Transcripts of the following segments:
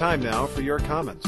time now for your comments.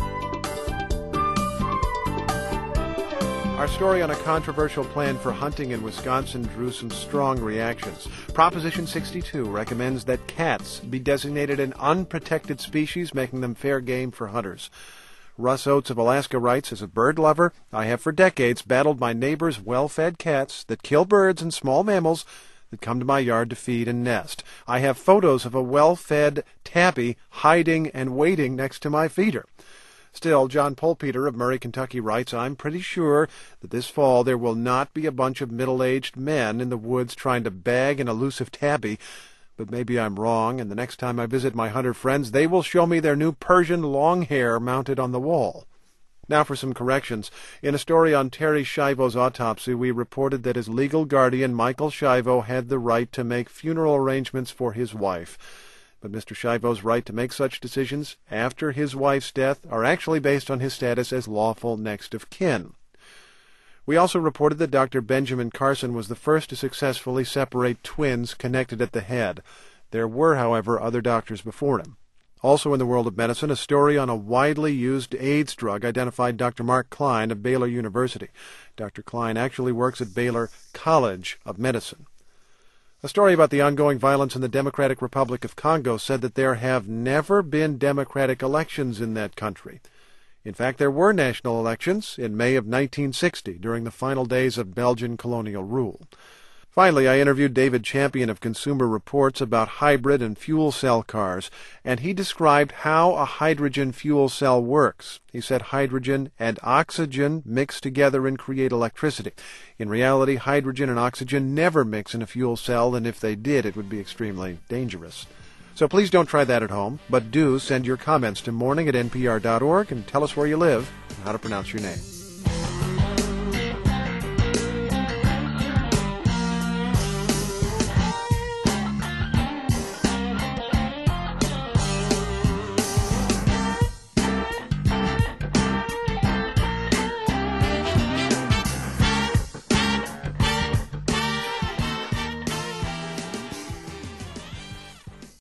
Our story on a controversial plan for hunting in Wisconsin drew some strong reactions. Proposition 62 recommends that cats be designated an unprotected species, making them fair game for hunters. Russ Oates of Alaska writes, as a bird lover, I have for decades battled my neighbors' well-fed cats that kill birds and small mammals that come to my yard to feed and nest. I have photos of a well-fed tabby hiding and waiting next to my feeder. Still, John Polpeter of Murray, Kentucky writes, I'm pretty sure that this fall there will not be a bunch of middle-aged men in the woods trying to bag an elusive tabby. But maybe I'm wrong, and the next time I visit my hunter friends, they will show me their new Persian long hair mounted on the wall. Now for some corrections. In a story on Terry Schiavo's autopsy, we reported that his legal guardian, Michael Schiavo, had the right to make funeral arrangements for his wife. But Mr. Schiavo's right to make such decisions after his wife's death are actually based on his status as lawful next of kin. We also reported that Dr. Benjamin Carson was the first to successfully separate twins connected at the head. There were, however, other doctors before him. Also in the world of medicine, a story on a widely used AIDS drug identified Dr. Mark Klein of Baylor University. Dr. Klein actually works at Baylor College of Medicine. A story about the ongoing violence in the Democratic Republic of Congo said that there have never been democratic elections in that country. In fact, there were national elections in May of 1960 during the final days of Belgian colonial rule. Finally, I interviewed David Champion of Consumer Reports about hybrid and fuel cell cars, and he described how a hydrogen fuel cell works. He said hydrogen and oxygen mix together and create electricity. In reality, hydrogen and oxygen never mix in a fuel cell, and if they did, it would be extremely dangerous. So please don't try that at home, but do send your comments to morning@npr.org and tell us where you live and how to pronounce your name.